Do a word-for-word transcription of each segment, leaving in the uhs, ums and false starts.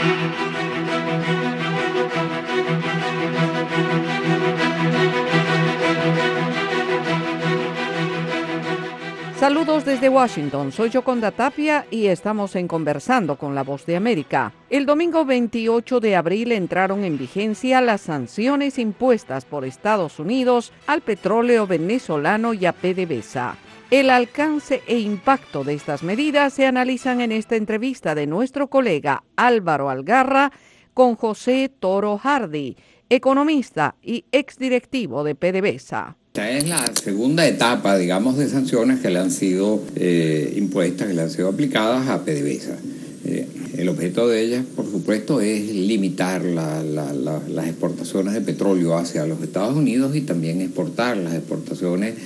Saludos desde Washington, soy Yoconda Tapia y estamos en Conversando con la Voz de América. El domingo veintiocho de abril entraron en vigencia las sanciones impuestas por Estados Unidos al petróleo venezolano y a PDVSA. El alcance e impacto de estas medidas se analizan en esta entrevista de nuestro colega Álvaro Algarra con José Toro Hardy, economista y exdirectivo de PDVSA. Esta es la segunda etapa, digamos, de sanciones que le han sido eh, impuestas, que le han sido aplicadas a PDVSA. Eh, el objeto de ellas, por supuesto, es limitar la, la, la, las exportaciones de petróleo hacia los Estados Unidos y también exportar las exportaciones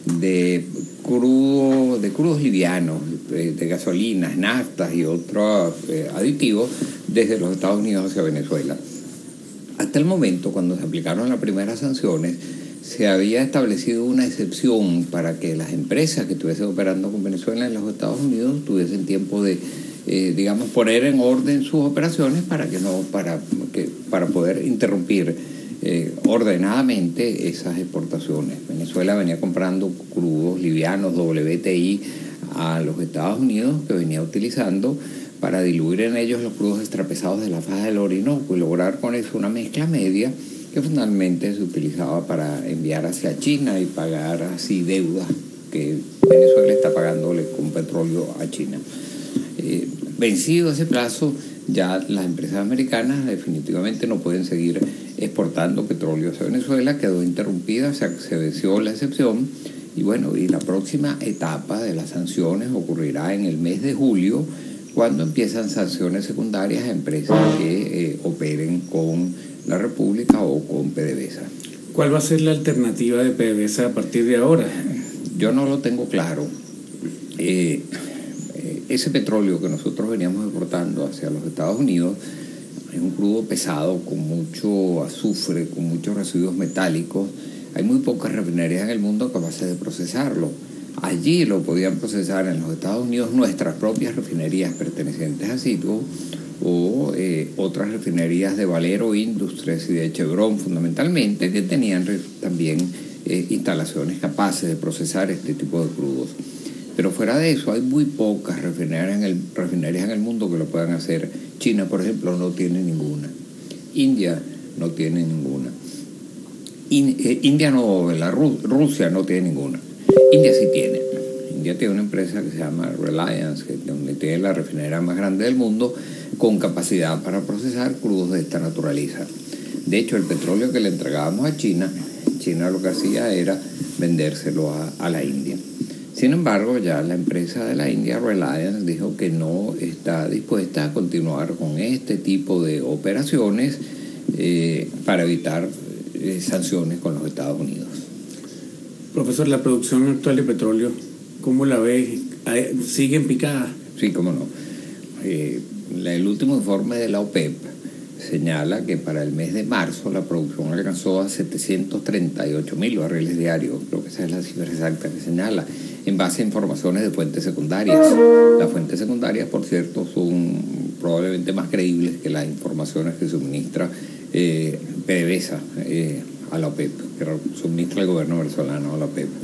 de crudo, de crudos livianos, de, de gasolinas, naftas y otros eh, aditivos desde los Estados Unidos hacia Venezuela. Hasta el momento, cuando se aplicaron las primeras sanciones, se había establecido una excepción para que las empresas que estuviesen operando con Venezuela en los Estados Unidos tuviesen tiempo de, eh, digamos, poner en orden sus operaciones para que no, para que, para poder interrumpir eh, ordenadamente esas exportaciones. Venezuela venía comprando crudos livianos W T I a los Estados Unidos, que venía utilizando para diluir en ellos los crudos extrapesados de la faja del Orinoco y lograr con eso una mezcla media que fundamentalmente se utilizaba para enviar hacia China y pagar así deudas que Venezuela está pagándole con petróleo a China. Eh, vencido ese plazo, ya las empresas americanas definitivamente no pueden seguir exportando petróleo hacia Venezuela, quedó interrumpida, o sea, se venció la excepción y bueno, y la próxima etapa de las sanciones ocurrirá en el mes de julio, cuando empiezan sanciones secundarias a empresas que eh, operen con la República o con PDVSA. ¿Cuál va a ser la alternativa de PDVSA a partir de ahora? Yo no lo tengo claro. Eh, ese petróleo que nosotros veníamos exportando hacia los Estados Unidos es un crudo pesado con mucho azufre, con muchos residuos metálicos. Hay muy pocas refinerías en el mundo capaces de procesarlo. Allí lo podían procesar en los Estados Unidos nuestras propias refinerías pertenecientes a Citgo o eh, otras refinerías de Valero Industries y de Chevron fundamentalmente, que tenían también eh, instalaciones capaces de procesar este tipo de crudos. Pero fuera de eso hay muy pocas refinerías en el, refinerías en el mundo que lo puedan hacer. China, por ejemplo, no tiene ninguna. India no tiene ninguna. In, eh, India no, la Ru, Rusia no tiene ninguna. India sí tiene. India tiene una empresa que se llama Reliance, que donde tiene la refinería más grande del mundo, con capacidad para procesar crudos de esta naturaleza. De hecho, el petróleo que le entregábamos a China, China lo que hacía era vendérselo a, a la India. Sin embargo, ya la empresa de la India, Reliance, dijo que no está dispuesta a continuar con este tipo de operaciones eh, para evitar eh, sanciones con los Estados Unidos. Profesor, la producción actual de petróleo, ¿cómo la ve? ¿Sigue en picada? Sí, cómo no. Eh, el último informe de la OPEP señala que para el mes de marzo la producción alcanzó a setecientos treinta y ocho mil barriles diarios. Creo que esa es la cifra exacta que señala, en base a informaciones de fuentes secundarias. Las fuentes secundarias, por cierto, son probablemente más creíbles que las informaciones que suministra eh, PDVSA eh, a la OPEP, que suministra el gobierno venezolano a la OPEP.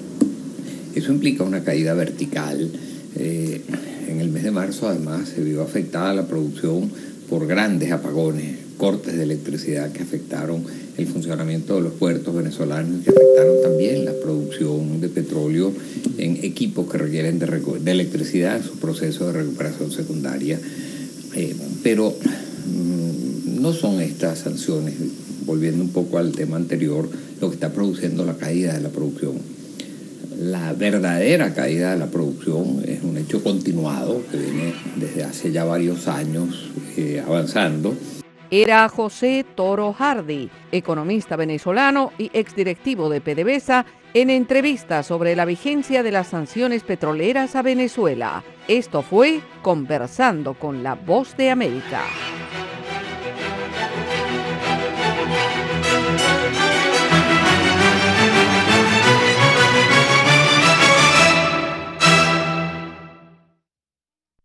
Eso implica una caída vertical. Eh, en el mes de marzo, además, se vio afectada la producción por grandes apagones, cortes de electricidad que afectaron el funcionamiento de los puertos venezolanos y que afectaron también la producción de petróleo en equipos que requieren de, de electricidad en su proceso de recuperación secundaria. Eh, pero mmm, no son estas sanciones, volviendo un poco al tema anterior, lo que está produciendo la caída de la producción. La verdadera caída de la producción es un hecho continuado que viene desde hace ya varios años eh, avanzando. Era José Toro Hardy, economista venezolano y exdirectivo de PDVSA, en entrevista sobre la vigencia de las sanciones petroleras a Venezuela. Esto fue Conversando con la Voz de América.